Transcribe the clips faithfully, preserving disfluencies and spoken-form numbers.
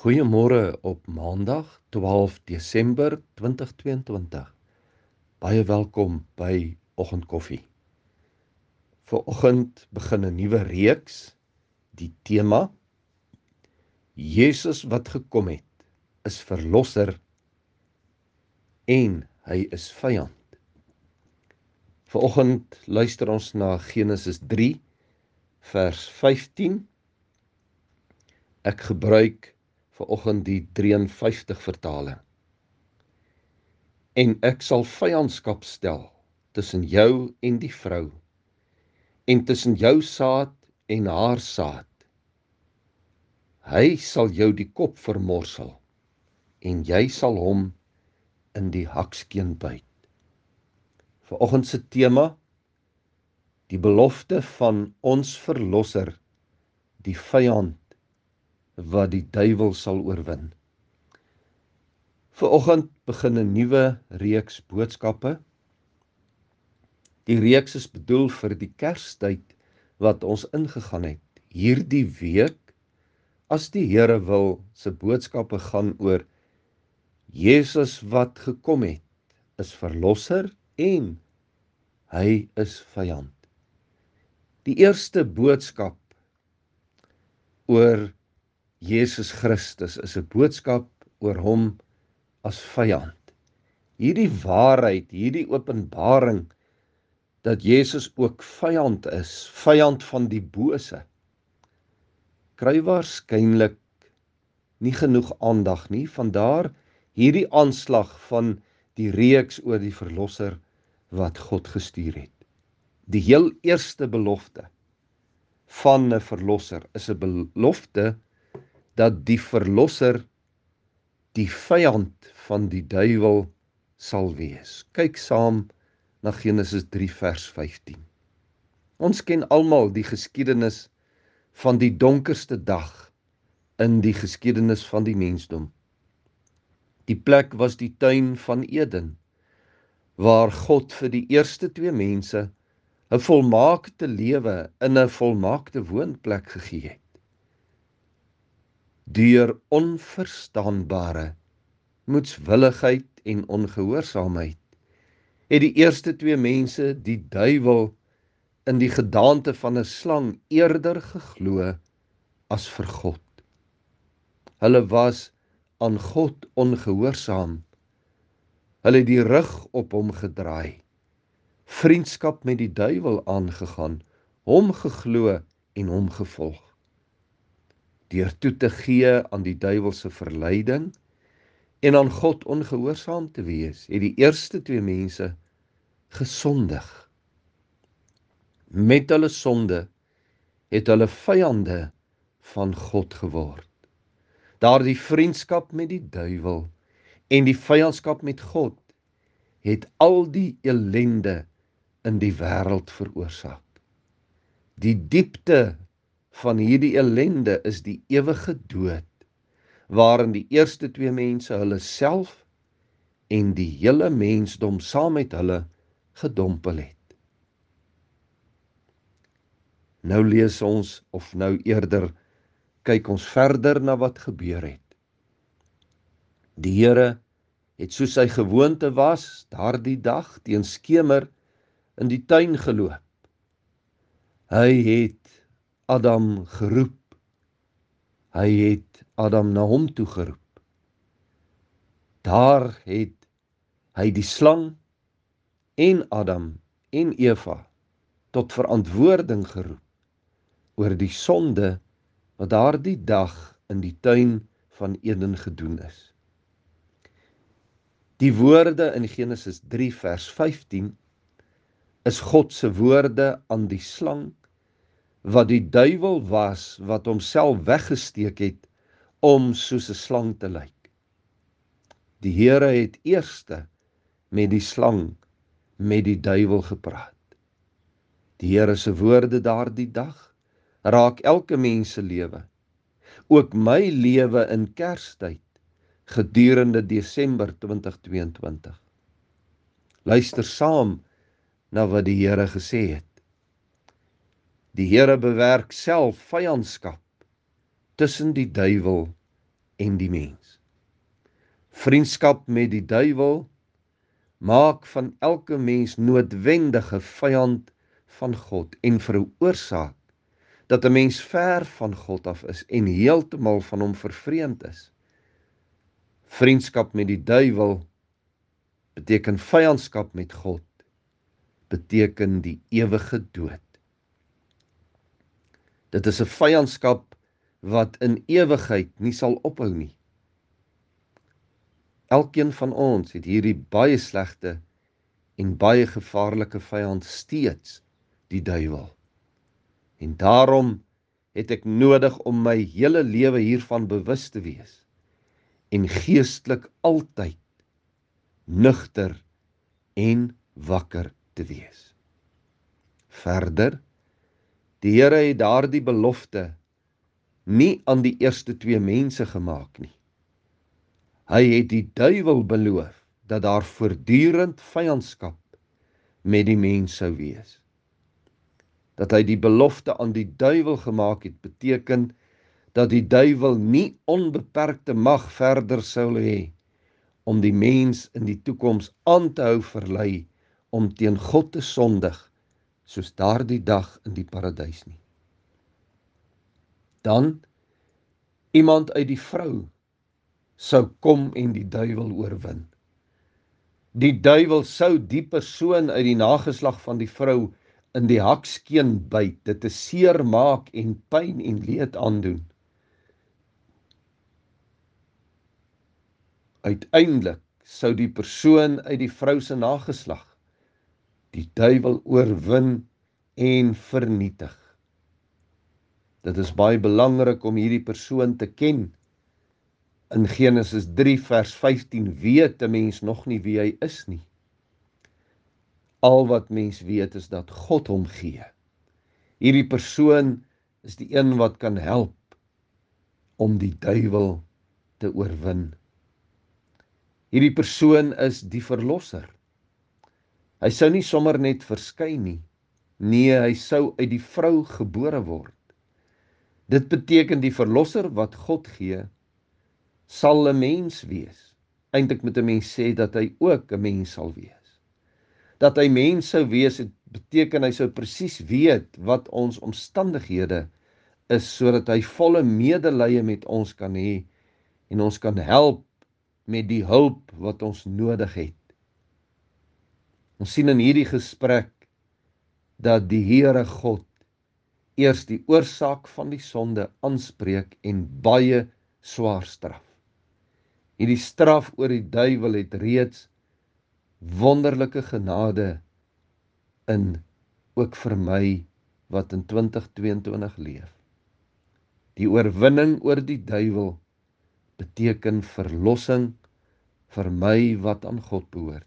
Goeiemôre op Maandag twaalf Desember twintig tweeëntwintig. Baie welkom by Oggendkoffie. Vanoggend begin 'n nuwe reeks. Die tema: Jesus wat gekom het, is verlosser en hy is vyand. Vanoggend luister ons na Genesis drie vers vyftien. Ek gebruik vanoggend die drie en vyftig vertaling. En ek sal vyandskap stel tussen jou en die vrou, en tussen jou saad en haar saad. Hy sal jou die kop vermorsel, en jy sal hom in die hakskeen byt. Vanoggend se tema: die belofte van ons verlosser, die vyand wat die duiwel sal oorwin. Vanoggend begin 'n nuwe reeks boodskappe. Die reeks is bedoel vir die Kerstyd wat ons ingegaan het. Hierdie week, as die Here wil, se boodskappe gaan oor Jesus wat gekom het, is verlosser en hy is vyand. Die eerste boodskap oor Jesus Christus is 'n boodskap oor hom as vyand. Hierdie waarheid, hierdie openbaring dat Jesus ook vyand is, vyand van die bose, kry waarskynlik nie genoeg aandag nie. Vandaar hierdie aanslag van die reeks oor die verlosser wat God gestuur het. Die heel eerste belofte van 'n verlosser is 'n belofte dat die verlosser die vyand van die duiwel sal wees. Kyk saam na Genesis drie vers vyftien. Ons ken almal die geskiedenis van die donkerste dag in die geskiedenis van die mensdom. Die plek was die tuin van Eden, waar God vir die eerste twee mense 'n volmaakte lewe in 'n volmaakte woonplek gegee het. Deur onverstaanbare moedswilligheid en ongehoorsaamheid het die eerste twee mense die duiwel in die gedaante van 'n slang eerder geglo as vir God. Hulle was aan God ongehoorsaam. Hulle het die rug op hom gedraai, vriendskap met die duiwel aangegaan, hom geglo en hom gevolg. Deur toe te gee aan die duiwelse verleiding en aan God ongehoorsaam te wees, het die eerste twee mense gesondig. Met hulle sonde het hulle vyande van God geword. Daardie vriendskap met die duiwel en die vyandskap met God het al die ellende in die wêreld veroorsaak. Die diepte van hierdie ellende is die ewige dood, waarin die eerste twee mense hulle self en die hele mensdom saam met hulle gedompel het. Nou lees ons, of nou eerder kyk ons verder na wat gebeur het. Die Here het soos sy gewoonte was, daardie dag teen skemer in die tuin geloop. Hy het Adam geroep. Hy het Adam na hom toe geroep. Daar het hy die slang en Adam en Eva tot verantwoording geroep oor die sonde wat daardie dag in die tuin van Eden gedoen is. Die woorde in Genesis drie vers vyftien is God se woorde aan die slang, wat die duiwel was, wat homself weggesteek het om soos 'n slang te lyk. Die Here het eerste met die slang, met die duiwel gepraat. Die Here se woorde daardie dag raak elke mens se lewe, ook my lewe in Kerstyd gedurende Desember twintig tweeëntwintig. Luister saam na wat die Here gesê het. Die Here bewerk self vyandskap tussen die duiwel en die mens. Vriendskap met die duiwel maak van elke mens noodwendige vyand van God en veroorsaak dat 'n mens ver van God af is en heeltemal van hom vervreemd is. Vriendskap met die duiwel beteken vyandskap met God, beteken die ewige dood. Dit is 'n vyandskap wat in ewigheid nie sal ophou nie. Elkeen van ons het hierdie baie slegte en baie gevaarlike vyand steeds, die duiwel. En daarom het ek nodig om my hele lewe hiervan bewus te wees en geestelik altyd nugter en wakker te wees. Verder, die Here het daardie belofte nie aan die eerste twee mense gemaak nie. Hy het die duiwel beloof dat daar voortdurend vyandskap met die mens sou wees. Dat hy die belofte aan die duiwel gemaak het, beteken dat die duiwel nie onbeperkte mag verder sou hê om die mens in die toekoms aan te hou verlei om teen God te sondig, soos daardie dag in die paradys nie. Dan, iemand uit die vrou sou kom en die duiwel oorwin. Die duiwel sou die persoon uit die nageslag van die vrou in die hakskeen byt, dit te seer maak en pyn en leed aandoen. Uiteindelik sou die persoon uit die vrou se nageslag die duiwel oorwin en vernietig. Dit is baie belangrik om hierdie persoon te ken. In Genesis drie vers vyftien weet 'n mens nog nie wie hy is nie. Al wat mens weet is dat God hom gee. Hierdie persoon is die een wat kan help om die duiwel te oorwin. Hierdie persoon is die verlosser. Hy sou nie sommer net verskyn nie. Nee, hy sou uit die vrou gebore word. Dit beteken die verlosser wat God gee, sal 'n mens wees. Eintlik moet 'n mens sê dat hy ook 'n mens sal wees. Dat hy mens sou wees, het beteken hy sou presies weet wat ons omstandighede is, sodat hy volle medelee met ons kan hê en ons kan help met die hulp wat ons nodig het. Ons sien in hierdie gesprek dat die Here God eers die oorsaak van die sonde aanspreek en baie swaar straf. Hierdie straf oor die duiwel het reeds wonderlike genade in, ook vir my wat in twintig tweeëntwintig leef. Die oorwinning oor die duiwel beteken verlossing vir my wat aan God behoort.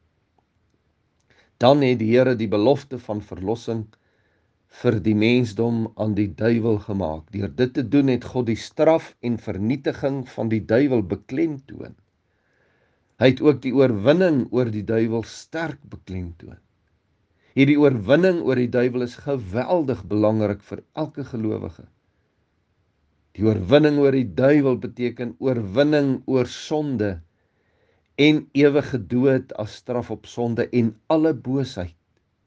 Dan het die Here die belofte van verlossing vir die mensdom aan die duiwel gemaak. Deur dit te doen het God die straf en vernietiging van die duiwel beklemtoon. Hy het ook die oorwinning oor die duiwel sterk beklemtoon. Hierdie oorwinning oor die duiwel is geweldig belangrik vir elke gelowige. Die oorwinning oor die duiwel beteken oorwinning oor sonde en ewige dood as straf op sonde en alle boosheid.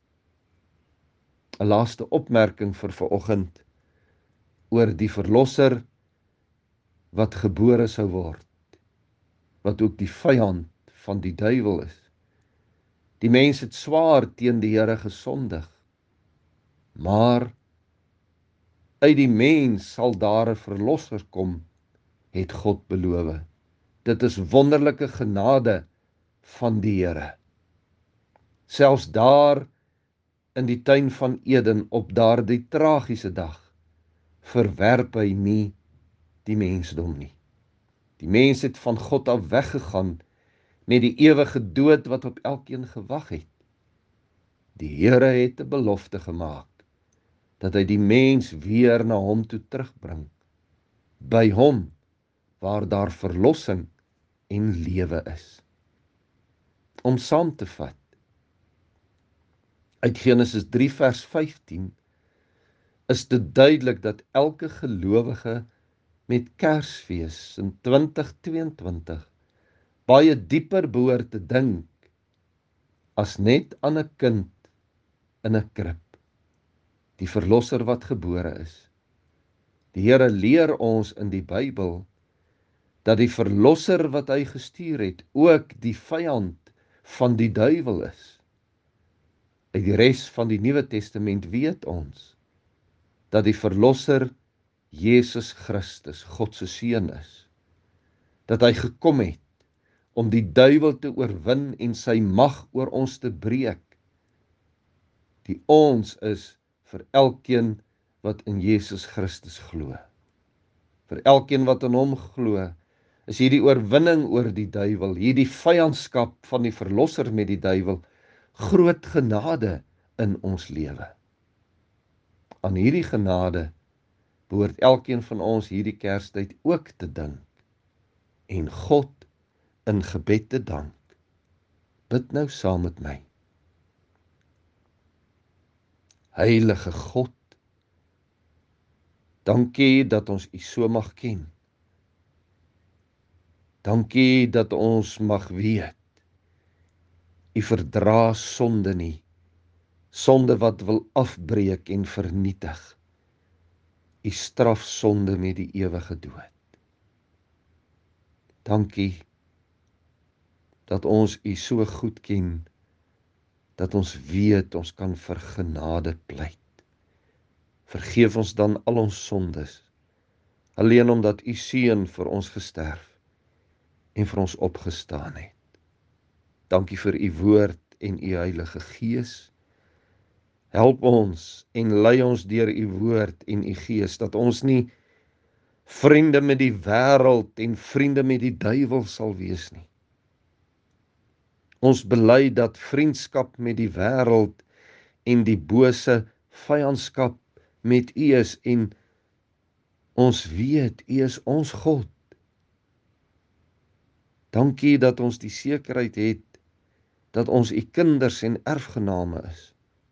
'n Laaste opmerking vir vanoggend oor die verlosser wat gebore sou word, wat ook die vyand van die duiwel is. Die mens het swaar teen die Here gesondig, maar uit die mens sal daar 'n verlosser kom, het God beloof. Dit is wonderlike genade van die Here. Selfs daar in die tuin van Eden op daardie tragiese dag verwerp hy nie die mensdom nie. Die mens het van God af weggegaan met die ewige dood wat op elkeen gewag het. Die Here het 'n belofte gemaak dat hy die mens weer na hom toe terugbring, by hom waar daar verlossing en lewe is. Om saam te vat, uit Genesis drie vers vyftien is dit duidelik dat elke gelowige met Kersfees in twintig tweeëntwintig baie dieper behoort te dink as net aan 'n kind in 'n krib, die verlosser wat gebore is. Die Here leer ons in die Bybel dat die verlosser wat hy gestuur het ook die vyand van die duiwel is. Uit die res van die Nuwe Testament weet ons dat die verlosser Jesus Christus, God se seun is. Dat hy gekom het om die duiwel te oorwin en sy mag oor ons te breek. Die ons is vir elkeen wat in Jesus Christus glo. Vir elkeen wat in hom glo, is hierdie oorwinning oor die duiwel, hierdie vyandskap van die verlosser met die duiwel, groot genade in ons lewe. Aan hierdie genade behoort elkeen van ons hierdie Kerstyd ook te dink en God in gebed te dank. Bid nou saam met my. Heilige God, dankie dat ons U so mag ken. Dankie dat ons mag weet, U verdra sonde nie, sonde wat wil afbreek en vernietig. U straf sonde met die ewige dood. Dankie dat ons U so goed ken, dat ons weet ons kan vir genade pleit. Vergeef ons dan al ons sondes, alleen omdat U seun vir ons gesterf en vir ons opgestaan het. Dankie vir U woord en U Heilige Gees. Help ons en lei ons deur U woord en U Gees, dat ons nie vriende met die wêreld en vriende met die duiwel sal wees nie. Ons bely dat vriendskap met die wêreld en die bose vyandskap met U is en ons weet U is ons God. Dankie dat ons die sekerheid het dat ons U kinders en erfgename is.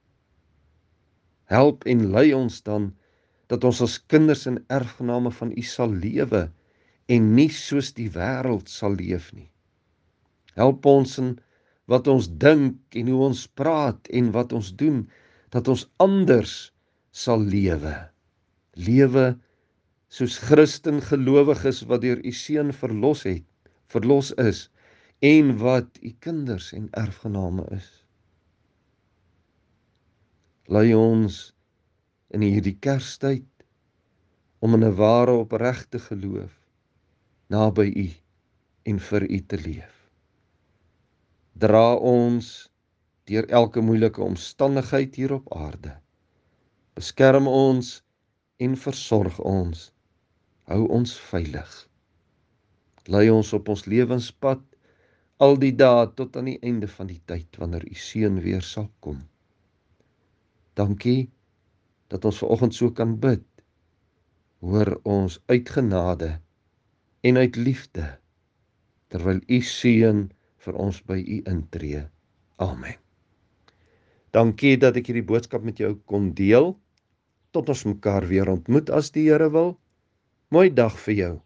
Help en lei ons dan dat ons as kinders en erfgename van U sal lewe en nie soos die wêreld sal leef nie. Help ons in wat ons dink en hoe ons praat en wat ons doen, dat ons anders sal lewe. Lewe soos Christen gelowiges wat deur U seun verlos het, verlos is en wat U kinders en erfgename is. Lei ons in hierdie Kerstyd om in 'n ware opregte geloof naby U en vir U te leef. Dra ons deur elke moeilike omstandigheid hier op aarde. Beskerm ons en versorg ons. Hou ons veilig. Lei ons op ons lewenspad al die dae tot aan die einde van die tyd wanneer U seun weer sal kom. Dankie dat ons vanoggend so kan bid. Hoor ons uit genade en uit liefde terwyl U seun vir ons by U intree. Amen. Dankie dat ek hierdie boodskap met jou kon deel. Tot ons mekaar weer ontmoet as die Here wil. Mooi dag vir jou.